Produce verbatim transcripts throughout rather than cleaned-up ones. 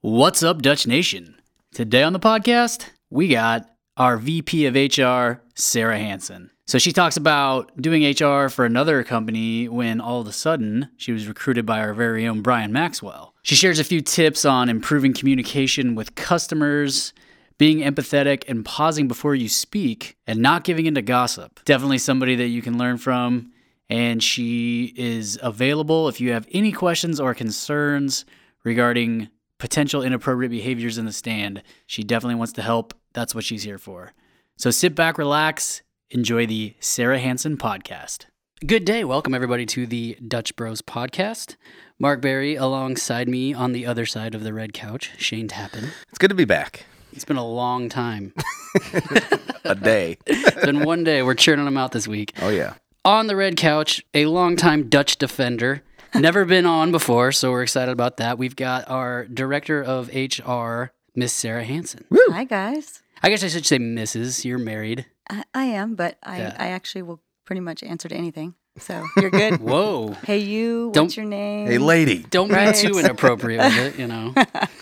What's up, Dutch Nation? Today on the podcast, we got our V P of H R, Sarah Hansen. So she talks about doing H R for another company when all of a sudden she was recruited by our very own Brian Maxwell. She shares a few tips on improving communication with customers, being empathetic and pausing before you speak, and not giving into gossip. Definitely somebody that you can learn from, and she is available if you have any questions or concerns regarding potential inappropriate behaviors in the stand. She definitely wants to help. That's what she's here for. So sit back, relax, enjoy the Sarah Hansen podcast. Good day. Welcome, everybody, to the Dutch Bros podcast. Mark Berry alongside me on the other side of the red couch, Shane Tappan. It's good to be back. It's been a long time. A day. It's been one day. We're churning them out this week. Oh, yeah. On the red couch, a longtime Dutch defender. Never been on before, so we're excited about that. We've got our Director of H R, Miss Sarah Hansen. Woo. Hi, guys. I guess I should say Missus You're married. I, I am, but I, Yeah. I actually will pretty much answer to anything. So you're good. Whoa. Hey, you. Don't- What's your name? Hey, lady. Don't Right. be too inappropriate with it, you know.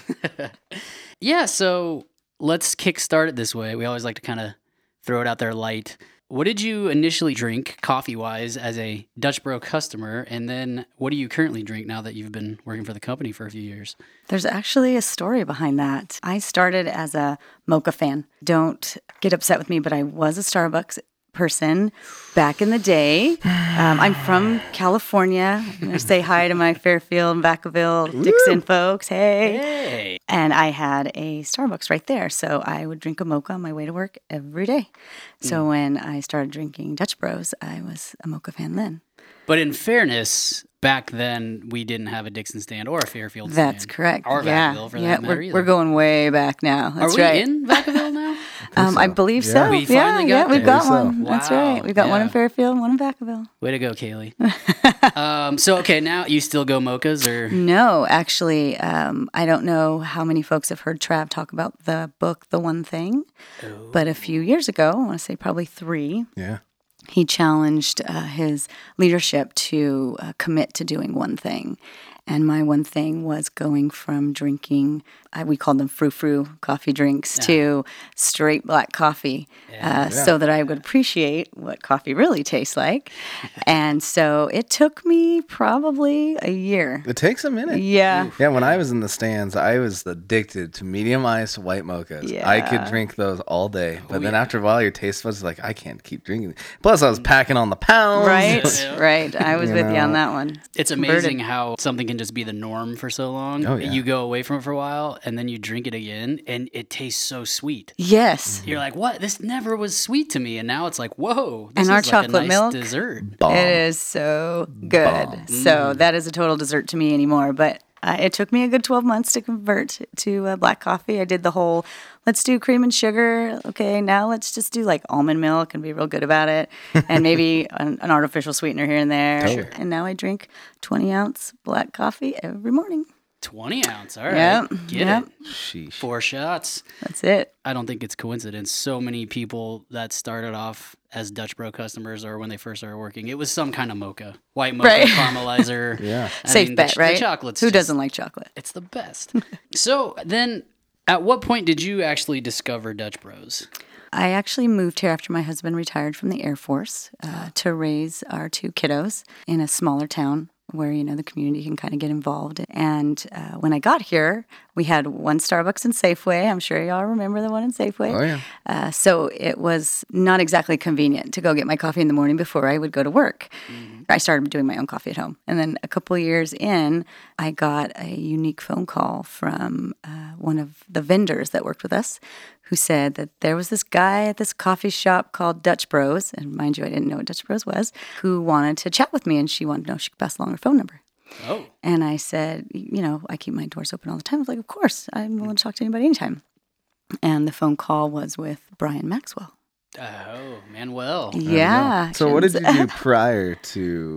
Yeah, so let's kickstart it this way. We always like to kind of throw it out there light. What did you initially drink, coffee-wise, as a Dutch Bro customer? And then what do you currently drink now that you've been working for the company for a few years? There's actually a story behind that. I started as a mocha fan. Don't get upset with me, but I was a Starbucks person back in the day. Um, I'm from California. I'm going to say hi to my Fairfield, Vacaville, Dixon folks. Hey. Hey! And I had a Starbucks right there. So I would drink a mocha on my way to work every day. So when I started drinking Dutch Bros, I was a mocha fan then. But in fairness, back then, we didn't have a Dixon stand or a Fairfield stand. That's correct. Or yeah. Vacaville, for yeah, that matter, we're, either. we're going way back now. That's Are we right. in Vacaville now? Um, I believe so. Yeah. We yeah, finally yeah, got we've there. got I believe one. so. That's Wow. right. We've got one in Yeah. Fairfield, one in Vacaville. Way to go, Kaylee. um, so, okay, now you still go mochas or? No, actually, um, I don't know how many folks have heard Trav talk about the book, The One Thing. Oh. But a few years ago, I want to say probably three, Yeah. he challenged uh, his leadership to uh, commit to doing one thing. And my one thing was going from drinking, I, we called them frou-frou coffee drinks, Yeah. to straight black coffee, Yeah. uh, so that I would appreciate what coffee really tastes like. And so it took me probably a year. It takes a minute. Yeah. Yeah, when I was in the stands, I was addicted to medium iced white mochas. I could Yeah. drink those all day. But Oh, then yeah. after a while, your taste buds are like, I can't keep drinking. Plus, I was packing on the pounds. Right, Yeah. right. I was You with you on know. that one. It's amazing how something can just be the norm for so long. Oh, yeah. You go away from it for a while, and then you drink it again, and it tastes so sweet. Yes. You're like, what? This never was sweet to me. And now it's like, whoa. This And our is like chocolate a nice milk? dessert. Bomb. It is so good. Bomb. So that is a total dessert to me anymore. But uh, it took me a good twelve months to convert to uh, black coffee. I did the whole, let's do cream and sugar. Okay, now let's just do like almond milk and be real good about it. And maybe an, an artificial sweetener here and there. Sure. And now I drink twenty ounce black coffee every morning. twenty ounce. All right. Yep, Get yep. it. Sheesh. Four shots. That's it. I don't think it's coincidence. So many people that started off as Dutch Bro customers or when they first started working, it was some kind of mocha. White mocha, Right. caramelizer. Yeah. I Safe mean, bet, the, ch- right? The chocolate's Who just- doesn't like chocolate? It's the best. So then, at what point did you actually discover Dutch Bros? I actually moved here after my husband retired from the Air Force uh, to raise our two kiddos in a smaller town where, you know, the community can kind of get involved. And uh, when I got here, we had one Starbucks and Safeway. I'm sure y'all remember the one in Safeway. Oh, yeah. Uh, so it was not exactly convenient to go get my coffee in the morning before I would go to work. Mm-hmm. I started doing my own coffee at home. And then a couple of years in, I got a unique phone call from uh, one of the vendors that worked with us who said that there was this guy at this coffee shop called Dutch Bros, and mind you, I didn't know what Dutch Bros was, who wanted to chat with me, and she wanted to know if she could pass along her phone number. Oh. And I said, you know, I keep my doors open all the time. I was like, of course, I'm willing to talk to anybody anytime. And the phone call was with Brian Maxwell. Oh, Manuel. Yeah. So what did you do prior to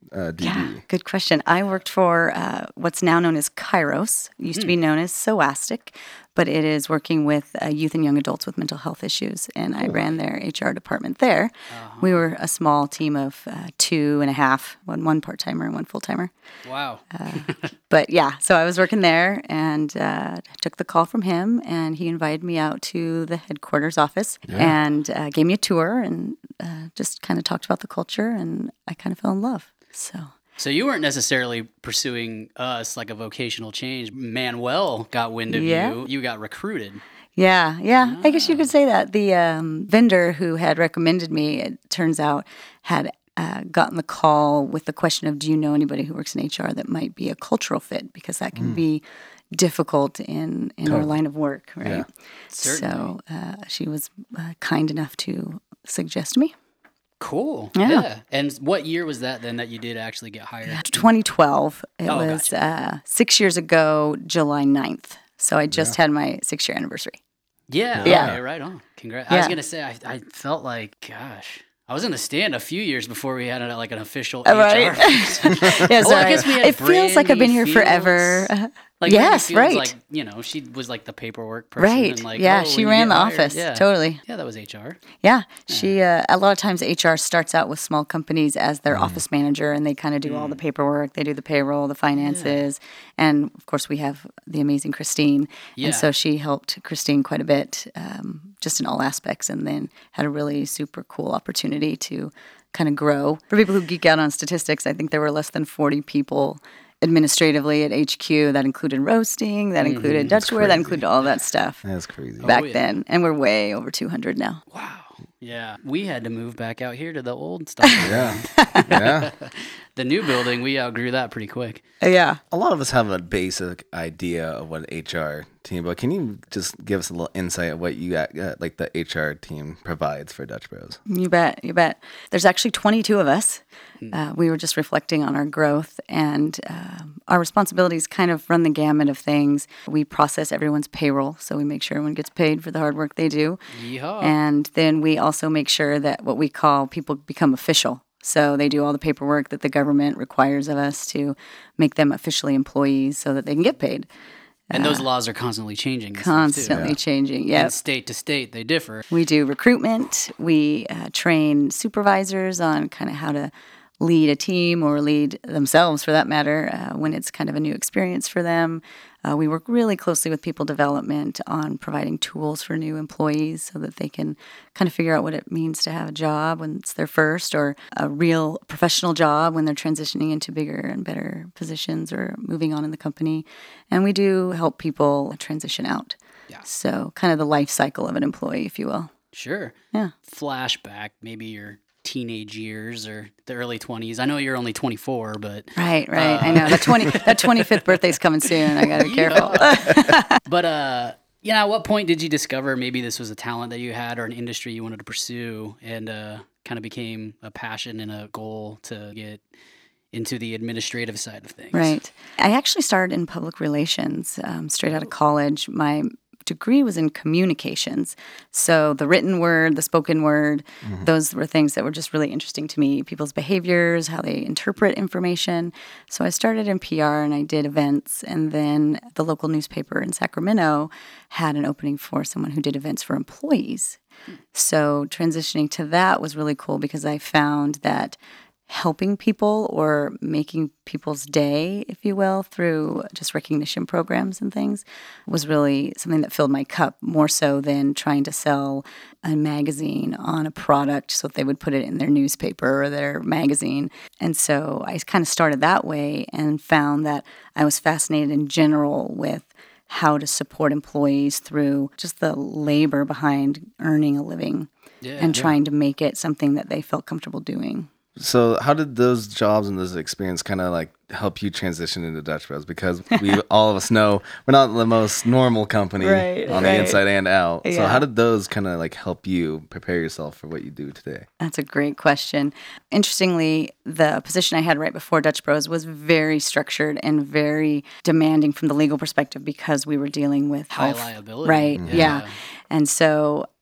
uh, D D? Yeah, good question. I worked for uh, what's now known as Kairos. It used to be known as SOASTIC, but it is working with uh, youth and young adults with mental health issues. And I ran their H R department there. Uh-huh. We were a small team of uh, two and a half, one, one part-timer and one full-timer. Wow. uh, but yeah, so I was working there and uh, took the call from him, and he invited me out to the headquarters office yeah. and uh, gave me a tour and uh, just kind of talked about the culture, and I kind of fell in love. So So you weren't necessarily pursuing us like a vocational change. Manuel got wind of yeah. you. You got recruited. Yeah, yeah. Ah. I guess you could say that. The um, vendor who had recommended me, it turns out, had uh, gotten the call with the question of, do you know anybody who works in H R that might be a cultural fit? Because that can mm. be difficult in, in totally. our line of work, right? Yeah. Certainly. So uh, she was uh, kind enough to suggest me. Cool. Yeah. yeah. And what year was that then that you did actually get hired? twenty twelve. It oh, was gotcha. uh, six years ago, July ninth. So I just yeah. had my six-year anniversary. Yeah. Yeah. Okay, right on. Congrats. Yeah. I was going to say, I, I felt like, gosh, I was in the stand a few years before we had a, like an official right. H R. yeah, well, I guess we had it feels like I've been here Fields. forever. Like yes, Fields, right. Like, you know, she was like the paperwork person. Right. And like, yeah, oh, she when ran you the get hired- office. Yeah. Totally. Yeah, that was H R. Yeah. She, uh, a lot of times H R starts out with small companies as their Mm. office manager, and they kind of do mm. all the paperwork. They do the payroll, the finances. Yeah. And of course, we have the amazing Christine. Yeah. And so she helped Christine quite a bit, um, just in all aspects, and then had a really super cool opportunity to kind of grow. For people who geek out on statistics, I think there were less than forty people administratively at H Q. That included roasting, that included mm, Dutchware, that included all that stuff. That's crazy. Back oh, yeah. then. And we're way over two hundred now. Wow. Yeah. We had to move back out here to the old stuff. yeah. Yeah. The new building, we outgrew that pretty quick. Yeah. A lot of us have a basic idea of what an H R team, but can you just give us a little insight of what you got, uh, like the H R team provides for Dutch Bros? You bet. You bet. There's actually twenty-two of us. Uh, we were just reflecting on our growth, and uh, our responsibilities kind of run the gamut of things. We process everyone's payroll, so we make sure everyone gets paid for the hard work they do. Yeehaw. And then we also make sure that what we call people become official. So they do all the paperwork that the government requires of us to make them officially employees so that they can get paid. And those laws are constantly changing. Constantly yeah. changing, yeah. And state to state, they differ. We do recruitment. We uh, train supervisors on kind of how to lead a team or lead themselves, for that matter, uh, when it's kind of a new experience for them. Uh, we work really closely with people development on providing tools for new employees so that they can kind of figure out what it means to have a job when it's their first, or a real professional job when they're transitioning into bigger and better positions or moving on in the company. And we do help people transition out. Yeah. So kind of the life cycle of an employee, if you will. Sure. Yeah. Flashback, maybe your teenage years or the early twenties. I know you're only twenty-four, but right, right. Uh, I know that twenty that twenty-fifth birthday's coming soon. I gotta be careful. But uh, you know, at what point did you discover maybe this was a talent that you had or an industry you wanted to pursue, and uh, kind of became a passion and a goal to get into the administrative side of things? Right. I actually started in public relations um, straight out of college. My degree was in communications. So the written word, the spoken word, mm-hmm. those were things that were just really interesting to me. People's behaviors, how they interpret information. So I started in P R and I did events. And then the local newspaper in Sacramento had an opening for someone who did events for employees. Mm-hmm. So transitioning to that was really cool because I found that helping people or making people's day, if you will, through just recognition programs and things was really something that filled my cup more so than trying to sell a magazine on a product so that they would put it in their newspaper or their magazine. And so I kind of started that way and found that I was fascinated in general with how to support employees through just the labor behind earning a living yeah, and trying yeah. to make it something that they felt comfortable doing. So how did those jobs and those experience kind of like help you transition into Dutch Bros? Because we all of us know we're not the most normal company right, on right. the inside and out. Yeah. So how did those kind of like help you prepare yourself for what you do today? That's a great question. Interestingly, the position I had right before Dutch Bros was very structured and very demanding from the legal perspective because we were dealing with high health. liability. Right, yeah. yeah. And so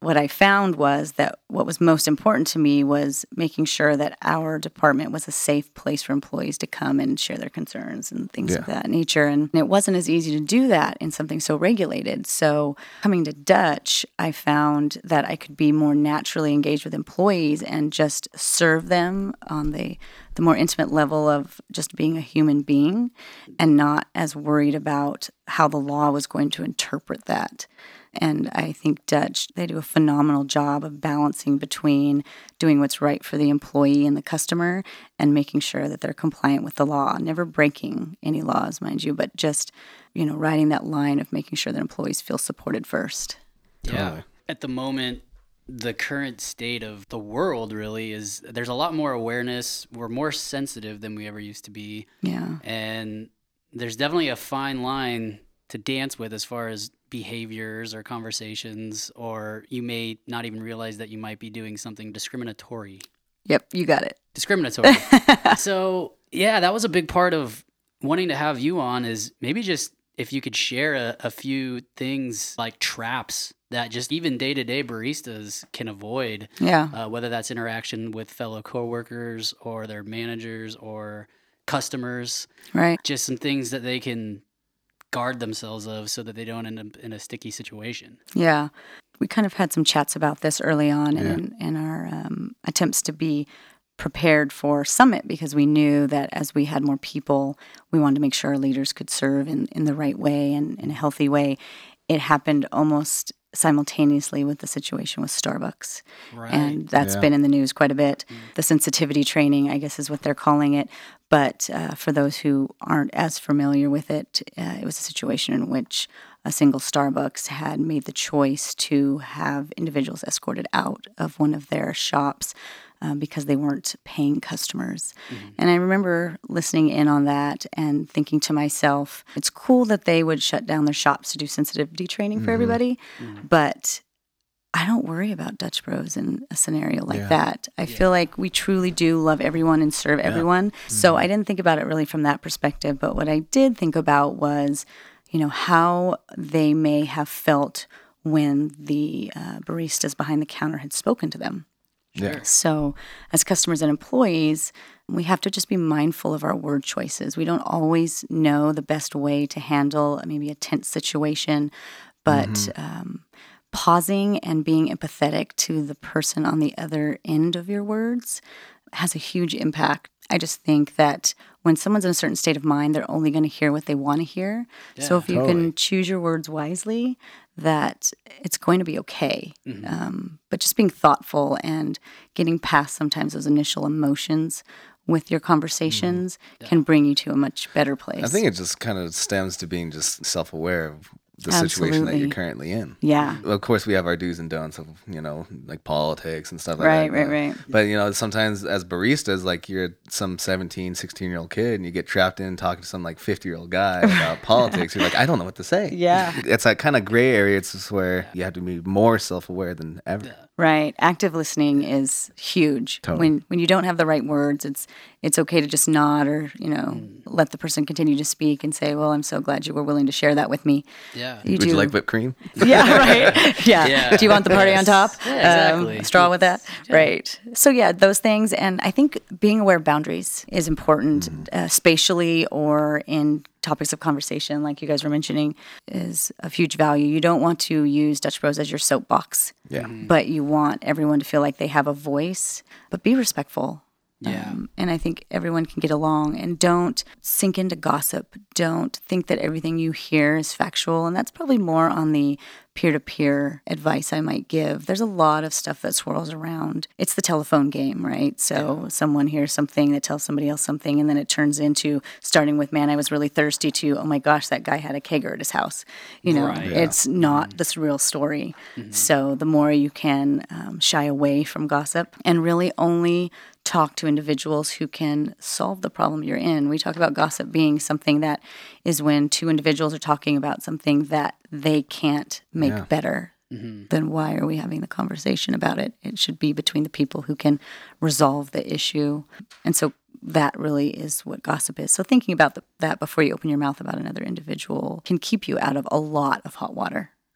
what I found was that what was most important to me was making sure that our department was a safe place for employees to come and share their concerns and things Yeah. of that nature. And it wasn't as easy to do that in something so regulated. So coming to Dutch, I found that I could be more naturally engaged with employees and just serve them on the the more intimate level of just being a human being and not as worried about how the law was going to interpret that. And I think Dutch, they do a phenomenal job of balancing between doing what's right for the employee and the customer and making sure that they're compliant with the law, never breaking any laws, mind you, but just, you know, riding that line of making sure that employees feel supported first. Yeah. Totally. At the moment, the current state of the world really is there's a lot more awareness. We're more sensitive than we ever used to be. Yeah. And there's definitely a fine line to dance with as far as behaviors or conversations, or you may not even realize that you might be doing something discriminatory. Yep, you got it. Discriminatory. So, yeah, that was a big part of wanting to have you on is maybe just if you could share a, a few things like traps that just even day-to-day baristas can avoid, Yeah. uh, whether that's interaction with fellow coworkers or their managers or customers, Right. just some things that they can guard themselves of so that they don't end up in a sticky situation. Yeah. We kind of had some chats about this early on in, in our um, attempts to be prepared for Summit because we knew that as we had more people, we wanted to make sure our leaders could serve in, in the right way and in a healthy way. It happened almost simultaneously with the situation with Starbucks. Right. And that's Yeah. been in the news quite a bit. The sensitivity training, I guess, is what they're calling it. But uh, for those who aren't as familiar with it, uh, it was a situation in which a single Starbucks had made the choice to have individuals escorted out of one of their shops um, because they weren't paying customers. Mm-hmm. And I remember listening in on that and thinking to myself, it's cool that they would shut down their shops to do sensitivity training for Mhm. everybody, Mhm. but I don't worry about Dutch Bros in a scenario like Yeah. that. I Yeah. feel like we truly do love everyone and serve Yeah. everyone. So I didn't think about it really from that perspective. But what I did think about was, you know, how they may have felt when the uh, baristas behind the counter had spoken to them. Yeah. So, as customers and employees, we have to just be mindful of our word choices. We don't always know the best way to handle maybe a tense situation, but Mm-hmm. um, pausing and being empathetic to the person on the other end of your words has a huge impact. I just think that when someone's in a certain state of mind, they're only going to hear what they want to hear. so Yeah, if you totally. can choose your words wisely, that it's going to be okay. Mhm. Um, but just being thoughtful and getting past sometimes those initial emotions with your conversations Yeah. can bring you to a much better place. I think it just kind of stems to being just self-aware of the situation that Absolutely. you're currently in. Yeah. Of course, we have our do's and don'ts of, you know, like politics and stuff like Right, that. right, you know. right. But, you know, sometimes as baristas, like you're some seventeen, sixteen-year-old kid and you get trapped in talking to some like fifty-year-old guy about politics. You're like, I don't know what to say. Yeah. It's that kind of gray area. It's just where you have to be more self-aware than ever. Yeah. Right. Active listening is huge. Totally. When when you don't have the right words, it's it's okay to just nod or, you know, let the person continue to speak and say, well, I'm so glad you were willing to share that with me. Yeah. You Would do. you like whipped cream? Yeah, right. Yeah. Yeah. Do you want the party on Yes. top? Yeah, exactly. Um, straw with that? Right. So, yeah, those things. And I think being aware of boundaries is important, uh, spatially or in topics of conversation, like you guys were mentioning, is of huge value. You don't want to use Dutch Bros as your soapbox, Yeah. but you want everyone to feel like they have a voice, but be respectful. Yeah. Um, and I think everyone can get along, and don't sink into gossip. Don't think that everything you hear is factual. And that's probably more on the peer-to-peer advice I might give. There's a lot of stuff that swirls around. It's the telephone game, right? So someone hears something that tells somebody else something, and then it turns into starting with, man, I was really thirsty, to, oh my gosh, that guy had a kegger at his house. You know, Right. Yeah. it's not this real story. So the more you can um, shy away from gossip and really only talk to individuals who can solve the problem you're in. We talk about gossip being something that is when two individuals are talking about something that they can't make Yeah. better. Then why are we having the conversation about it? It should be between the people who can resolve the issue. And so that really is what gossip is. So thinking about the, that before you open your mouth about another individual can keep you out of a lot of hot water.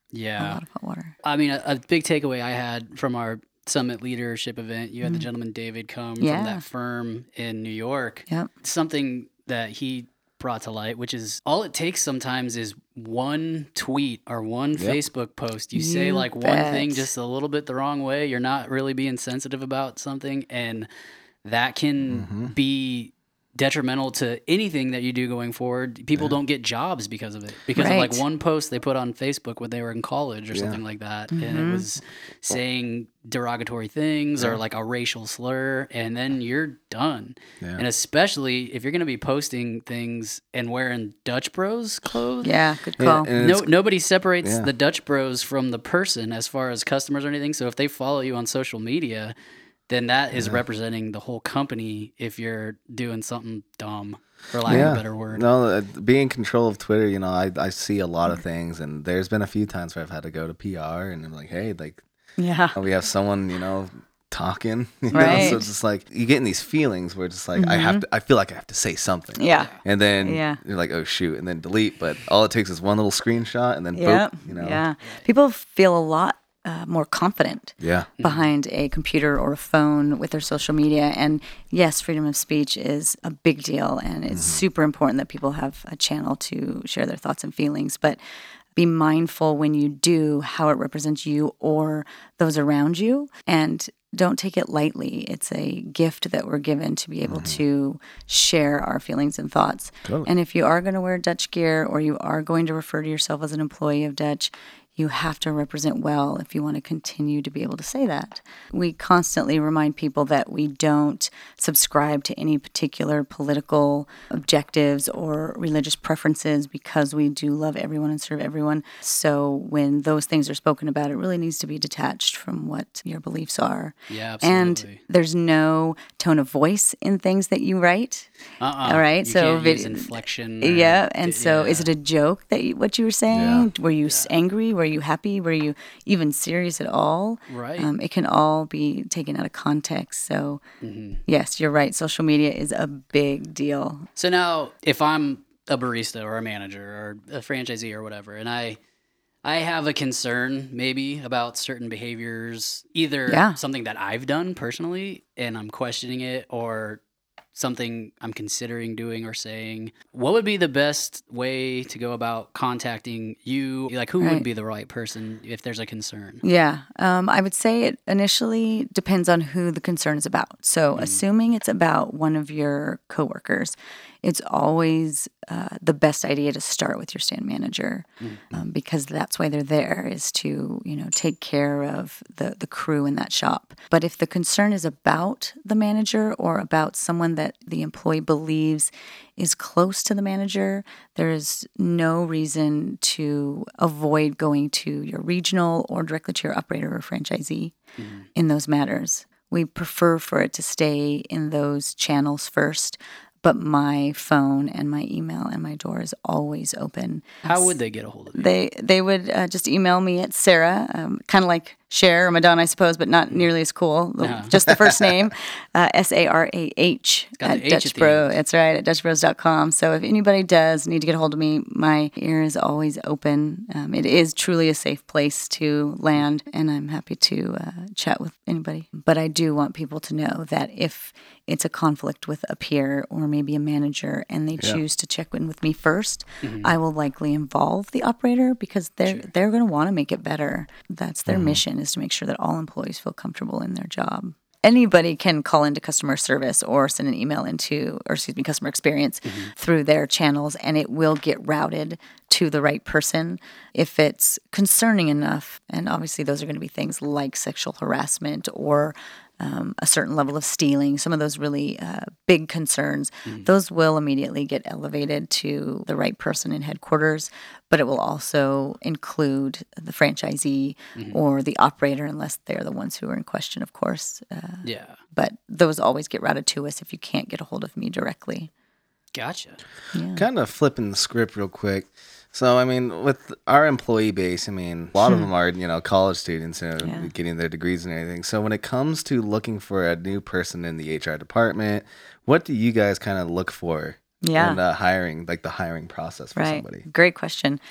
Yeah. a lot of hot water. I mean, a, a big takeaway I had from our Summit Leadership event, you had the gentleman David come Yeah. from that firm in New York. Yep. Something that he brought to light, which is all it takes sometimes is one tweet or one Yep. Facebook post. You, say You like one bet. thing just a little bit the wrong way. You're not really being sensitive about something, and that can Mm-hmm. be detrimental to anything that you do going forward. People don't get jobs because of it, because of like Right. one post they put on Facebook when they were in college or Yeah. something like that, and Mm-hmm. it was saying derogatory things or like a racial slur, and then you're done. Yeah. And especially if you're going to be posting things and wearing Dutch Bros clothes. Yeah, good Yeah, call. and No, it's- nobody separates Yeah. the Dutch Bros from the person as far as customers or anything. So if they follow you on social media, then that is representing the whole company if you're doing something dumb, for lack of a better word. No, uh, being in control of Twitter, you know, I, I see a lot of things, and there's been a few times where I've had to go to P R, and I'm like, hey, like, Yeah. we have someone, you know, talking, you know? Right. So it's just like, you get in these feelings where it's just like, I have to, I feel like I have to say something. Yeah. And then Yeah. you're like, oh, shoot, and then delete, but all it takes is one little screenshot, and then Yeah. boop, you know? Yeah. People feel a lot uh, more confident Yeah. behind a computer or a phone with their social media. And yes, freedom of speech is a big deal, and it's super important that people have a channel to share their thoughts and feelings. But be mindful when you do how it represents you or those around you, and don't take it lightly. It's a gift that we're given to be able to share our feelings and thoughts. Totally. And if you are going to wear Dutch gear, or you are going to refer to yourself as an employee of Dutch, you have to represent well if you want to continue to be able to say that. We constantly remind people that we don't subscribe to any particular political objectives or religious preferences, because we do love everyone and serve everyone. So when those things are spoken about, it really needs to be detached from what your beliefs are. Yeah, And absolutely. there's no tone of voice in things that you write. Uh-uh. All right, You so can't vid- use inflection. or- Yeah, and so is yeah. it a joke that you, what you were saying? Were you s angry? Were you happy? Were you even serious at all? Right. Um, it can all be taken out of context. So Mm-hmm. yes, you're right. Social media is a big deal. So now, if I'm a barista or a manager or a franchisee or whatever, and I I have a concern maybe about certain behaviors, either Yeah. something that I've done personally and I'm questioning it, or something I'm considering doing or saying, what would be the best way to go about contacting you? Like, who Right. would be the right person if there's a concern? Yeah, um, I would say it initially depends on who the concern is about. So, assuming it's about one of your coworkers, it's always uh, the best idea to start with your stand manager, um, because that's why they're there, is to, you know, take care of the the crew in that shop. But if the concern is about the manager or about someone that the employee believes is close to the manager, there is no reason to avoid going to your regional or directly to your operator or franchisee in those matters. We prefer for it to stay in those channels first, but my phone and my email and my door is always open. How would they get a hold of you? They they would uh, just email me at Sarah, um, kind of like Cher or Madonna, I suppose, but not nearly as cool. The- Uh-huh. Just the first name, uh, S A R A H got at the H at Dutch the Bro. end. That's right, at Dutch Bros dot com. So if anybody does need to get a hold of me, my ear is always open. Um, it is truly a safe place to land, and I'm happy to uh, chat with anybody. But I do want people to know that if it's a conflict with a peer or maybe a manager and they choose to check in with me first, I will likely involve the operator, because they're they're going to want to make it better. That's their mission, is to make sure that all employees feel comfortable in their job. Anybody can call into customer service or send an email into, or excuse me, customer experience through their channels, and it will get routed to the right person if it's concerning enough. And obviously those are going to be things like sexual harassment or um, a certain level of stealing, some of those really uh, big concerns. Those will immediately get elevated to the right person in headquarters, but it will also include the franchisee or the operator, unless they're the ones who are in question, of course. Uh, Yeah. but those always get routed to us if you can't get a hold of me directly. Gotcha. Kind of flipping the script real quick. So, I mean, with our employee base, I mean, a lot of them are, you know, college students, you know, Yeah. getting their degrees and everything. So when it comes to looking for a new person in the H R department, what do you guys kind of look for Yeah. in the hiring, like the hiring process for Right. somebody? Great question.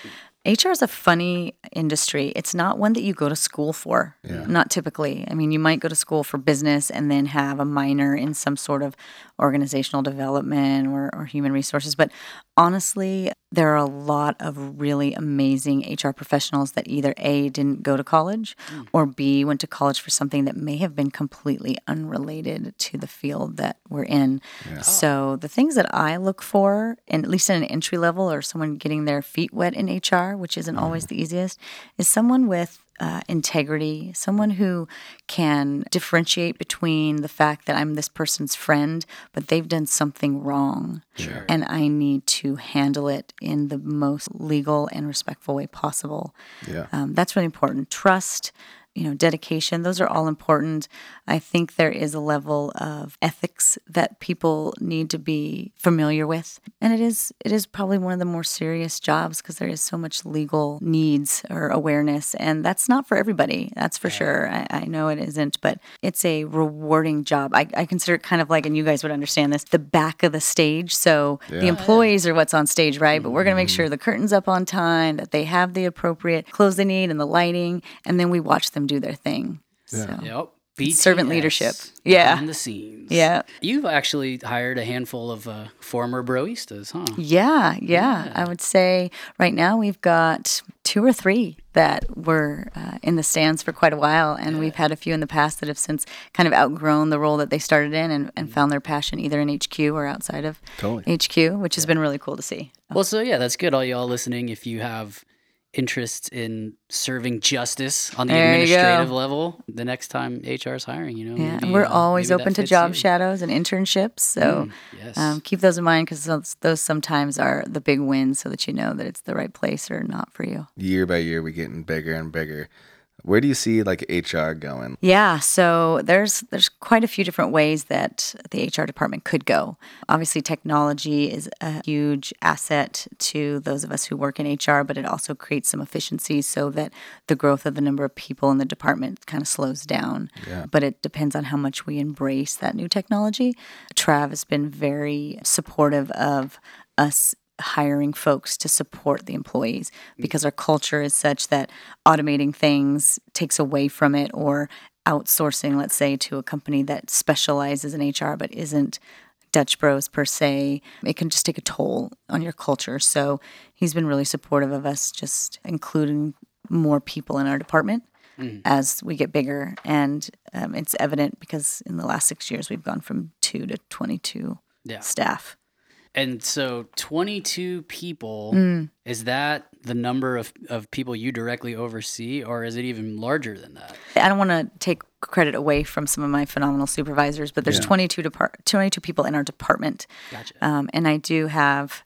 H R is a funny industry. It's not one that you go to school for, Yeah. not typically. I mean, you might go to school for business and then have a minor in some sort of organizational development or, or human resources. But honestly, there are a lot of really amazing H R professionals that either A, didn't go to college, mm. or B, went to college for something that may have been completely unrelated to the field that we're in. Yeah. So the things that I look for, and at least in an entry level or someone getting their feet wet in H R, which isn't mm. always the easiest, is someone with Uh, integrity, someone who can differentiate between the fact that I'm this person's friend, but they've done something wrong. Sure. And I need to handle it in the most legal and respectful way possible. Yeah. Um, that's really important. Trust, you know, dedication, those are all important. I think there is a level of ethics that people need to be familiar with. And it is it is probably one of the more serious jobs because there is so much legal needs or awareness. And that's not for everybody, that's for yeah. sure. I, I know it isn't, but it's a rewarding job. I, I consider it kind of like, and you guys would understand this, the back of the stage. So yeah. the employees are what's on stage, right? But we're going to make sure the curtain's up on time, that they have the appropriate clothes they need and the lighting, and then we watch them do their thing. Yeah. So. Yep. B T S, servant leadership. Yeah. Behind the scenes. Yeah. You've actually hired a handful of uh, former broistas, huh? Yeah, yeah, yeah. I would say right now we've got two or three that were uh, in the stands for quite a while. And yeah. we've had a few in the past that have since kind of outgrown the role that they started in and, and found their passion either in H Q or outside of totally. H Q, which yeah. has been really cool to see. Well, so yeah, that's good. All y'all listening, if you have interests in serving justice on the there administrative level the next time H R is hiring, you know. Yeah, maybe, and we're uh, always open to job you. shadows and internships, so mm, yes. um, keep those in mind because those, those sometimes are the big wins so that you know that it's the right place or not for you. Year by year, we're getting bigger and bigger. Where do you see like H R going? Yeah, so there's there's quite a few different ways that the H R department could go. Obviously, technology is a huge asset to those of us who work in H R, but it also creates some efficiencies so that the growth of the number of people in the department kind of slows down. Yeah. But it depends on how much we embrace that new technology. Trav has been very supportive of us hiring folks to support the employees because our culture is such that automating things takes away from it, or outsourcing, let's say, to a company that specializes in H R but isn't Dutch Bros per se, it can just take a toll on your culture. So he's been really supportive of us just including more people in our department mm. as we get bigger. And um, it's evident because in the last six years we've gone from two to twenty-two yeah. staff. And so twenty-two people, mm. is that the number of, of people you directly oversee, or is it even larger than that? I don't want to take credit away from some of my phenomenal supervisors, but there's yeah. twenty-two, depart- twenty-two people in our department. Gotcha. Um, and I do have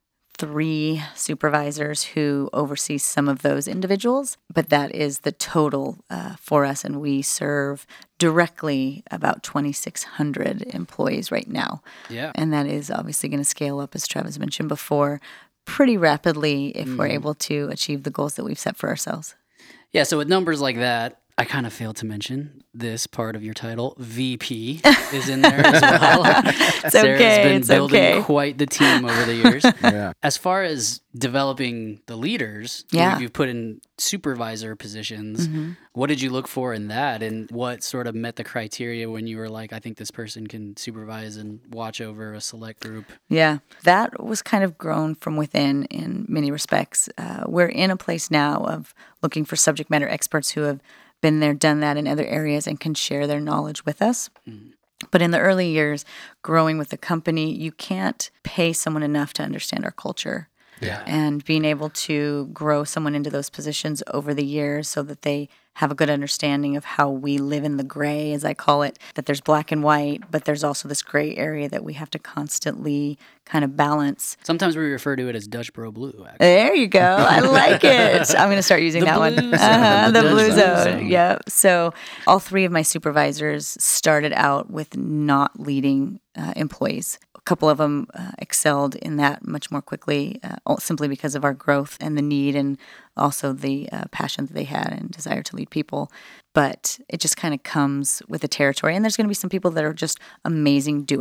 three supervisors who oversee some of those individuals, but that is the total uh, for us, and we serve directly about twenty-six hundred employees right now. Yeah. And that is obviously going to scale up, as Travis mentioned before, pretty rapidly if mm. we're able to achieve the goals that we've set for ourselves. Yeah, so with numbers like that, I kind of failed to mention this part of your title. V P is in there as well. It's Sarah's okay. been it's building okay. quite the team over the years. Yeah. As far as developing the leaders, yeah. you've put in supervisor positions. Mm-hmm. What did you look for in that, and what sort of met the criteria when you were like, I think this person can supervise and watch over a select group? Yeah, that was kind of grown from within in many respects. Uh, we're in a place now of looking for subject matter experts who have been there, done that in other areas, and can share their knowledge with us. Mm. But in the early years, growing with the company, you can't pay someone enough to understand our culture. Yeah. And being able to grow someone into those positions over the years so that they have a good understanding of how we live in the gray, as I call it, that there's black and white, but there's also this gray area that we have to constantly kind of balance. Sometimes we refer to it as Dutch Bro Blue, actually. There you go. I like it. I'm going to start using the that blue one. Zone. Uh-huh, the, the blue zone. zone. Yep. So all three of my supervisors started out with not leading uh, employees. A couple of them uh, excelled in that much more quickly, uh, simply because of our growth and the need, and also the uh, passion that they had and desire to lead people. But it just kind of comes with the territory. And there's going to be some people that are just amazing doers.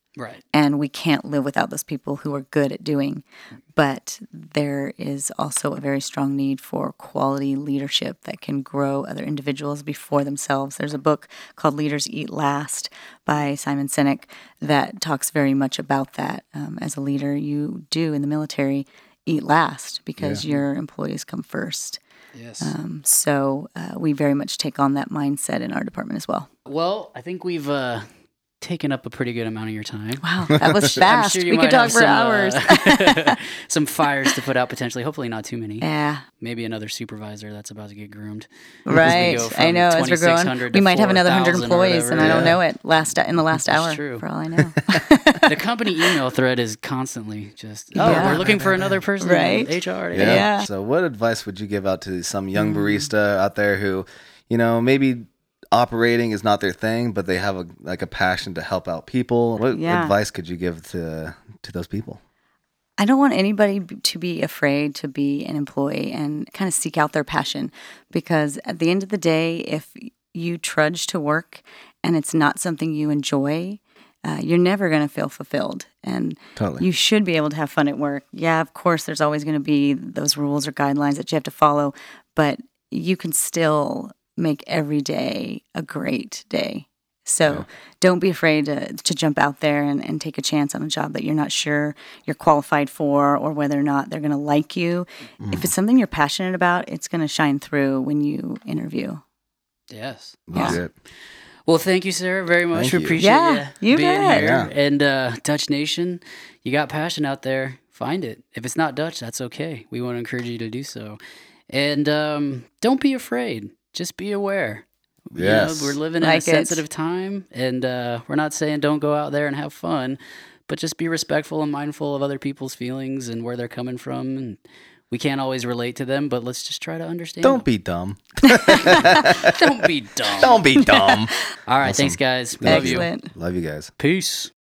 Right. And we can't live without those people who are good at doing. But there is also a very strong need for quality leadership that can grow other individuals before themselves. There's a book called Leaders Eat Last by Simon Sinek that talks very much about that. Um, as a leader, you do in the military eat last because Yeah. your employees come first. Yes. Um, so uh, we very much take on that mindset in our department as well. Well, I think we've uh, taken up a pretty good amount of your time. Wow, that was I'm fast. sure you We might could talk have for some, hours. uh, some fires to put out potentially. Hopefully not too many. Yeah, Maybe another supervisor that's about to get groomed. right. go I from know. As we're twenty-six growing, hundred we to might have another hundred four thousand or employees, and I whatever. don't know it. Last in the last That's hour, true. for all I know. The company email thread is constantly just, oh, Yeah. we're looking for another person Right. in H R. Yeah. Yeah. So, what advice would you give out to some young Mm. barista out there who, you know, maybe operating is not their thing, but they have a like a passion to help out people? What Yeah. advice could you give to to those people? I don't want anybody b- to be afraid to be an employee and kind of seek out their passion, because at the end of the day, if you trudge to work and it's not something you enjoy, uh, you're never going to feel fulfilled. And Totally. you should be able to have fun at work. Yeah, of course, there's always going to be those rules or guidelines that you have to follow, but you can still make every day a great day. So Yeah. don't be afraid to, to jump out there and, and take a chance on a job that you're not sure you're qualified for, or whether or not they're going to like you. If it's something you're passionate about, it's going to shine through when you interview. Yes. That's Yeah. it. Well, thank you, Sarah, very much. Thank We you. appreciate Yeah, you you being bet. here. Yeah. And uh, Dutch Nation, you got passion out there. Find it. If it's not Dutch, that's okay. We want to encourage you to do so. And um, don't be afraid. Just be aware. You know, Yes. we're living Like in a it. sensitive time, and uh, we're not saying don't go out there and have fun, but just be respectful and mindful of other people's feelings and where they're coming from. And we can't always relate to them, but let's just try to understand. Don't be dumb. them. Don't be dumb. Don't be dumb. All right, Awesome. thanks, guys. We love you. Excellent. Love you guys. Peace.